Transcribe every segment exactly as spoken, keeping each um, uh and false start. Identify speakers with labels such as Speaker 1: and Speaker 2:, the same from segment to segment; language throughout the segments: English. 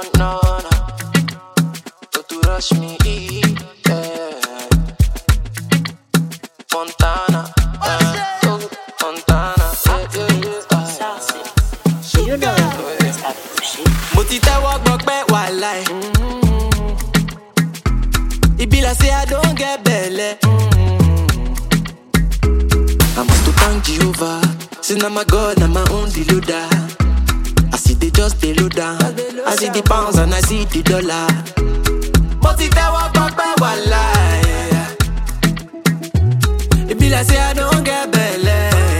Speaker 1: no, no, no. Don't to rush me, yeah. Montana, uh, oh, Montana, yeah, yeah, yeah.
Speaker 2: You know it's that shit.
Speaker 1: Mo ti tẹ́wọ́ gbọpẹ́ wàláì. It be like say I don't get belle. I must to thank Jehovah. Say na my God, na my own deloader. I see they just they load down. I see the pounds and I see the dollar. Mo ti tẹ́wọ́ gbọpẹ́ wàláì. It be like say I don't get belle.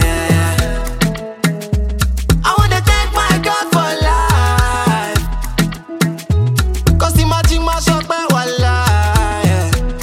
Speaker 1: I wanna thank my God for life. Cause imagine my shop wàláì.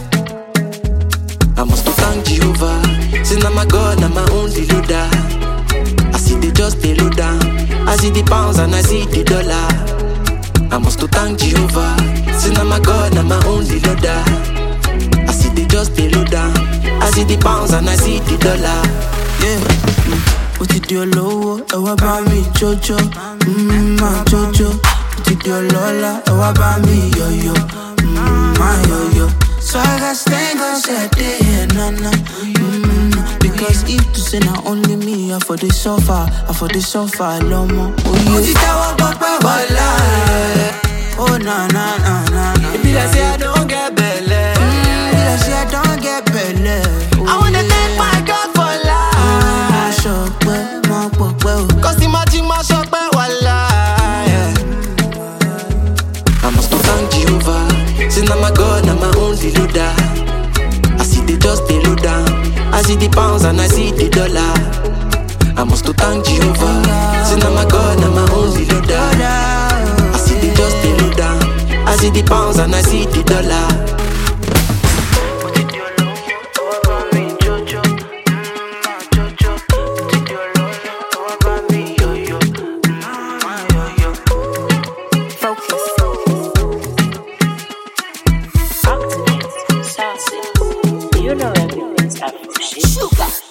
Speaker 1: I must to thank Jehovah. Say na my God, na my own deloader. I see they just they load down. I see the pounds and I see the dollar. I must to thank Jehovah. Say na my God, na my own deloader. I see they just they load down. I see the pounds and I see the dollar.
Speaker 3: Yeah. Ó ti di olówó, ẹ wá bá mi jójó. Mmm, máa jójó. Ó ti di ọlọ́lá, ẹ wá bá mi yọ̀yọ̀. Mmm, máa yọ̀yọ̀. So I got stangers that day and nana. Mmm, because if to say not only me, I for the sofa, I for the sofa, lomo. Oh yeah. Ó ti tẹ́wọ́ gbọpẹ́ wàláì. Oh na na na na na.
Speaker 1: It be like say I don't get belle.
Speaker 3: Mm, be like say I don't get belle.
Speaker 1: I wanna thank my God for life.
Speaker 3: Máa ṣọpẹ́, máa pọpẹ́ o.
Speaker 1: Cause imagine my shop wàláì. I must to thank Jehovah. Say na my God, na my own deloader. I see they just they load down. I see the pounds and I see the dollar. I must to thank Jehovah. Say na my God, na my own deloader. I see they just they load down. I see the pounds and I see the dollar.
Speaker 2: Focus. Optimist. Saucy. You know everything's that shit.
Speaker 3: Sugar.